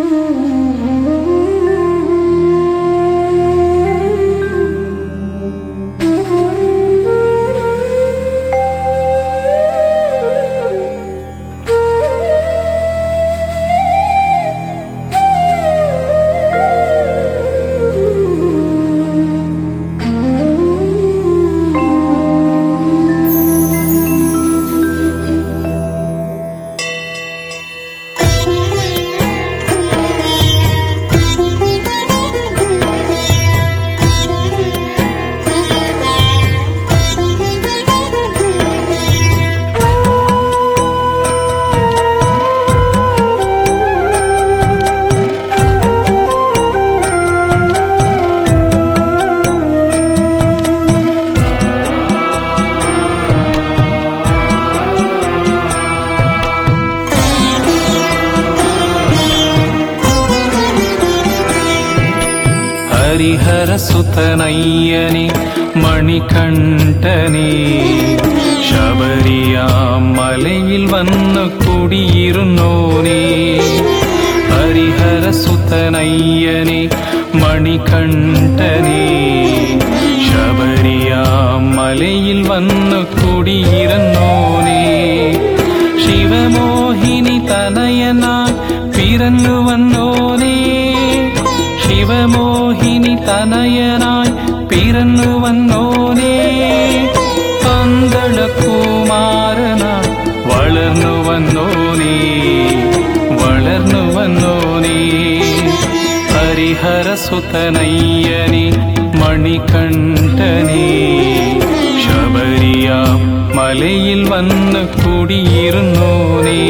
ഹരിഹരസുതനയ്യനെ മണികണ്ഠനെ ശബരിയാമലയിൽ വന്നു കുടിയിരുന്നോനേ. ഹരിഹരസുതനയ്യനെ മണികണ്ഠനെ ശബരിയാമലയിൽ വന്നു കുടിയിരുന്നോനേ. ശിവമോഹിനി തനയനായി പിറന്നു വന്നോനേ. ശിവമോഹിനി തനയനായി പിറന്നു വന്നോനേ. പന്തളകുമാരനായി വളർന്നു വന്നോനേ. വളർന്നു വന്നോനേ. ഹരിഹരസുതനയ്യനെ മണികണ്ഠനെ ശബരിയാമലയിൽ വന്നു കുടിയിരുന്നോനേ.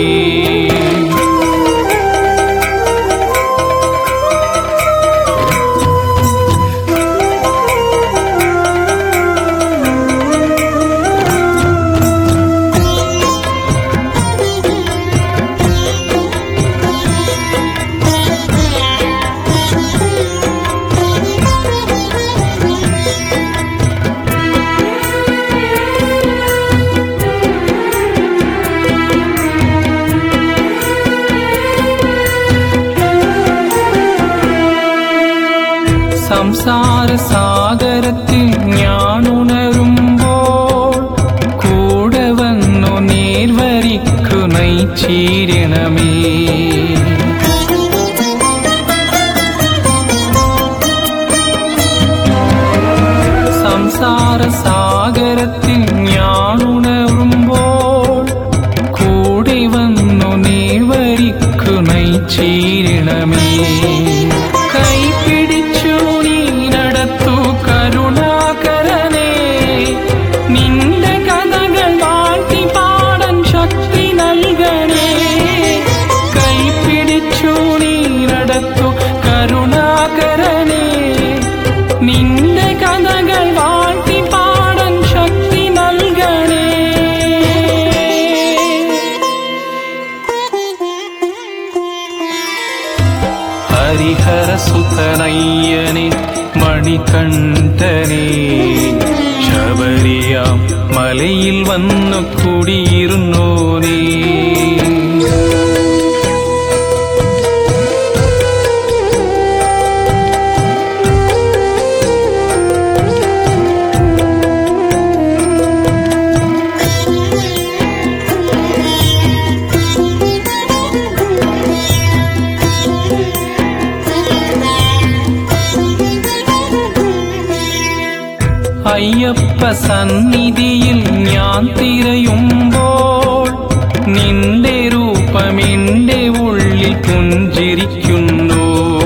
സംസാരസാഗരത്തിൽ ഞാനുണരുമ്പോൾ കൂടെ വന്നു നേർവഴിക്കു നയിച്ചിരണമേ. സംസാരസാഗരത്തിൽ ഞാനുണരുമ്പോൾ കൂടെ വന്നു നേർവഴിക്കു നയിച്ചിരണമേ. കൈപിടിച്ചു നീ നടത്തു കരുണാകരനേ. നിന്റെ കഥകൾ വാഴ്ത്തി പാടാൻ ശക്തി നൽകണേ. കൈപിടിച്ചു നീ നടത്തു കരുണാകരനേ. നിന്റെ കഥകൾ വാഴ്ത്തി പാടാൻ ശക്തി നൽകണേ. ഹരിഹരസുതനയ്യനെ മണികണ്ഠനെ ശബരിയാമലയിൽ വന്നു കുടിയിരുന്നോനേ. അയ്യപ്പ സന്നിധിയിൽ ഞാൻ തിരയുമ്പോൾ നിന്റെ രൂപം എൻ്റെ ഉള്ളിൽ പുഞ്ചിരിക്കുന്നു.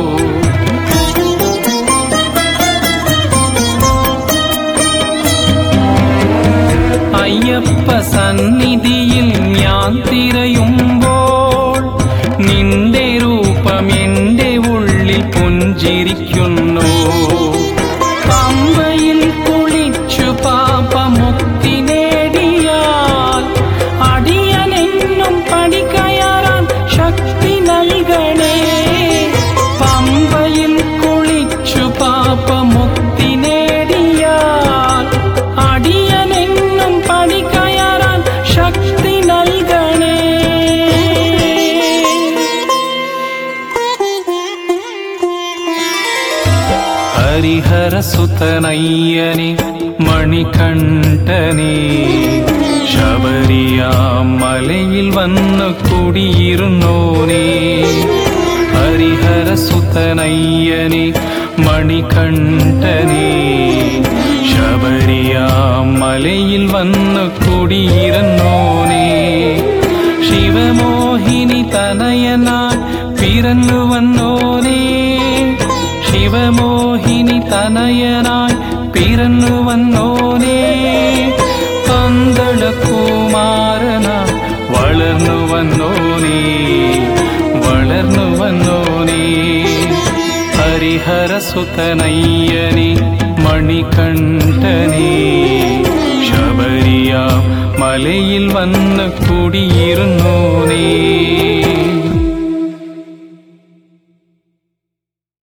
അയ്യപ്പ സന്നിധിയിൽ ഞാൻ തിരയുമ്പോൾ നിന്റെ രൂപം എൻ്റെ ഉള്ളിൽ പുഞ്ചിരിക്കുന്നു. പമ്പയിൽ കുളിച്ചു പാപമുക്തി നേടിയാൽ അടിയനെന്നും പടി കയറാൻ ശക്തി നൽകണേ. ഹരിഹരസുതനയ്യനെ മണികണ്ഠനെ ശബരിമലയിൽ വന്നു കുടിയിരുന്നോനേ ഹരിഹരസുതനയ്യനെ മണികണ്ഠനെ ശബരിമലയിൽ വന്നു കുടിയിരുന്നോനേ ശിവമോഹിനി തനയനായി പിറന്നു വന്നോനേ ശിവമോഹിനി തനയനായി പിറന്നു വന്നോനേ പന്തളകുമാരനായി വളർന്നു വന്നോനേ ഹരിഹരസുതനയ്യനെ മണികണ്ഠനെ ശബരിമലയിൽ വന്നു കുടിയിരുന്നോനേ